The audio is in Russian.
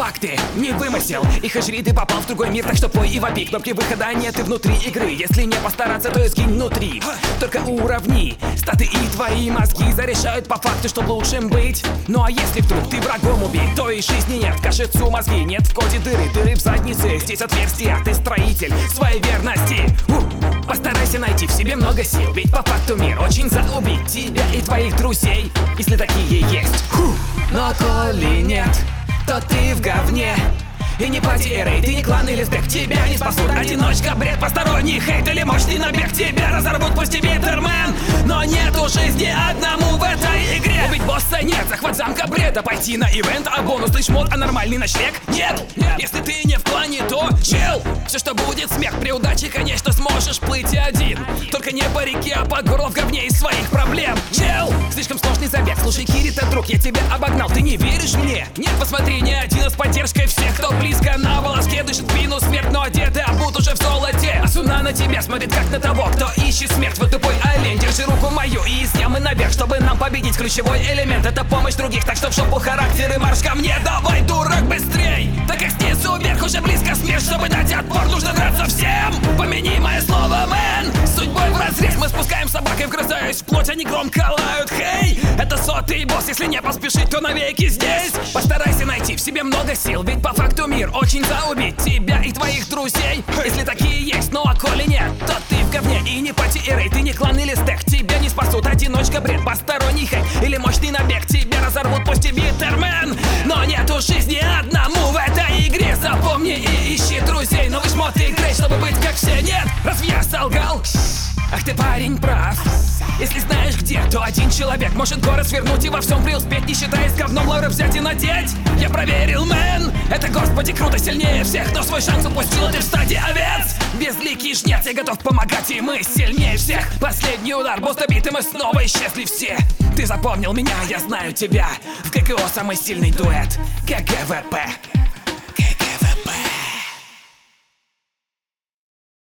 факты, не вымысел. И хажри, ты попал в другой мир, так что пой и вопи. Кнопки выхода нет и внутри игры. Если не постараться, то и скинь внутри. Только уровни, статы и твои мозги зарешают по факту, чтоб лучшим быть. Ну а если вдруг ты врагом убит, то и жизни нет. Кашицу мозги, нет в коде дыры, дыры в заднице. Здесь отверстия, ты строитель своей верности. Постарайся найти в себе много сил, ведь по факту мир очень заубить тебя и твоих друзей, если такие есть. Но коли нет, то ты в говне. И не потери, ты не клан или стек, тебя не спасут. Одиночка, бред, посторонний хейт или мощный набег. Тебя разорвут, пусть и Битермен. Но нету жизни одному в этой игре. Убить босса нет, захват замка бреда. Пойти на ивент, а бонусный шмот, а нормальный ночлег нет. Если ты не в клане, то чел. Все, что будет смех при удаче, конечно, сможешь плыть один. Только не по реке, а по горло в говне из своих проблем. Чел, слишком сложный забег. Слушай, Кирита, друг, я тебя обогнал, ты не веришь мне? Нет, посмотри, не один, а с поддержкой всех, кто близко на волоске, дышит спину смерть, но одеты обут уже в золоте. Асуна на тебя смотрит как на того, кто ищет смерть. Вот тупой олень, держи руку мою и из ямы наверх, чтобы нам победить. Ключевой элемент — это помощь других, так что в жопу характер и марш ко мне. Давай, дурак, быстрей, так как снизу вверх уже близко смерть. Чтобы дать отпор, нужно драться всем. Помяни мое слово, мэн. С судьбой вразрез мы спускаем собак и вгрызаясь в плоть, они громко лают. Хей, это сотый босс, если не поспешить, то навеки здесь. Постарайся найти в себе много сил, ведь по факту мир очень заубить тебя и твоих друзей, если такие есть. Ну а коли нет, то ты в говне и не потери. Ты не клан или стек, тебя не спасут. Одиночка, бред, посторонний хейт или мощный набег. Тебя разорвут, пусть и Битермен. Но нету жизни одному в этой игре. Запомни и ищи друзей. Новый шмот и грей, чтобы быть как все. Нет, разве я солгал? Ах ты, парень, прав. Если знаешь где, то один человек может город свернуть и во всем преуспеть, не считаясь говном лавры взять и надеть. Я проверил, мэн. Это, господи, круто, сильнее всех, но свой шанс упустил ты в стаде овец. Безликий жнец, я готов помогать, и мы сильнее всех. Последний удар, босс добит, и мы снова исчезли все. Ты запомнил меня, я знаю тебя. В ККО самый сильный дуэт КГВП.